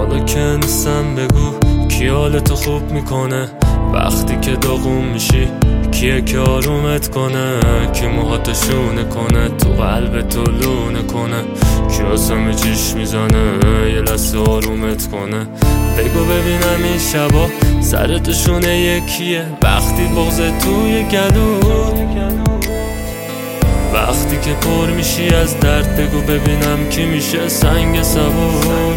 حالا که نیستم بگو کی حالتو خوب میکنه وقتی که داغون میشی؟ کیه که آرومت کنه؟ کی موهاتو شونه کنه تو قلبتو لونه کنه؟ کی آسمه چیش میزنه یه لحظه آرومت کنه؟ بگو ببینم این شبا سرتشونه یکیه وقتی بغزه توی گلو، وقتی که پر میشی از درد بگو ببینم کی میشه سنگ صبور.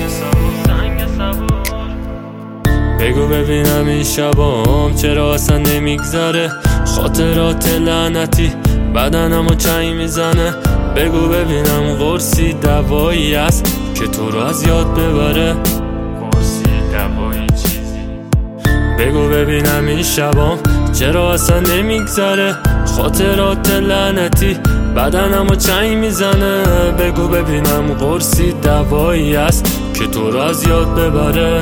بگو ببینم این شبام چرا اصلا نمیگذره خاطرات لعنتی بدنمو چنگ میزنه. بگو ببینم قرصی دوایی است که تو رو از یاد ببره، قرصی دوایی چیزی. بگو ببینم این شبام چرا اصلا نمیگذره خاطرات لعنتی بدنمو چنگ میزنه. بگو ببینم قرصی دوایی است که تو رو از یاد ببره.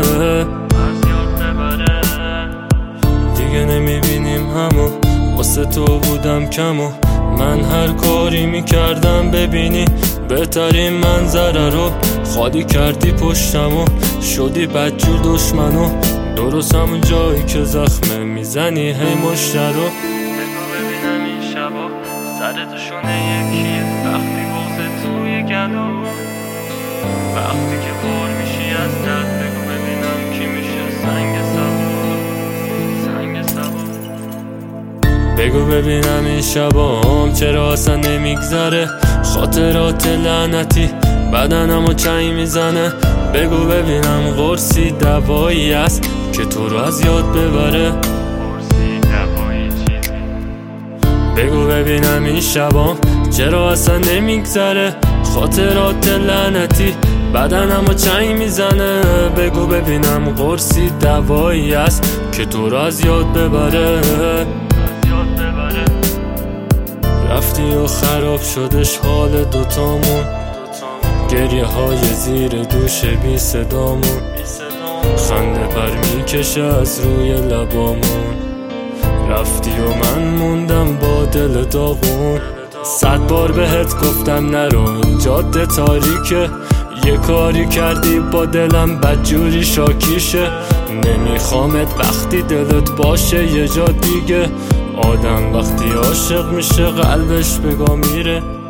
دیگه نمیبینیم همو واسه تو بودم کمو من هر کاری میکردم ببینی بهترین منظره رو خالی کردی پشتمو شدی بدجور دشمنو درست همون جایی که زخمه میزنی هی مشترو. بگو ببینم این شبا سرتشونه یکیه وقتی بغزه توی گلو، وقتی که پر میشی از درد بگو ببینم کی میشه سنگ صبور، سنگ صبور. بگو ببینم این شبام چرا اصلا نمیگذره خاطرات لعنتی بدنمو چنگ میزنه. بگو ببینم قرصی دوایی است که تو رو از یاد ببره، قرصی دوایی چیزی. بگو ببینم این شبام چرا اصلا نمیگذره خاطرات لعنتی بدنمو چنگ میزنه. بگو ببینم قرصی دوایی است که تو رو از یاد ببره. رفتی و خراب شدش حال دوتامون، گریه های زیر دوش بی صدامون، خنده پر میکشه از روی لبامون. رفتی و من موندم با دل داغون 100 بار بهت گفتم نرو این جاده تاریکه، یه کاری کردی با دلم بدجوری شاکیشه. نمیخوامت وقتی دلت باشه یه جا دیگه، آدم وقتی عاشق میشه قلبش بگا میره.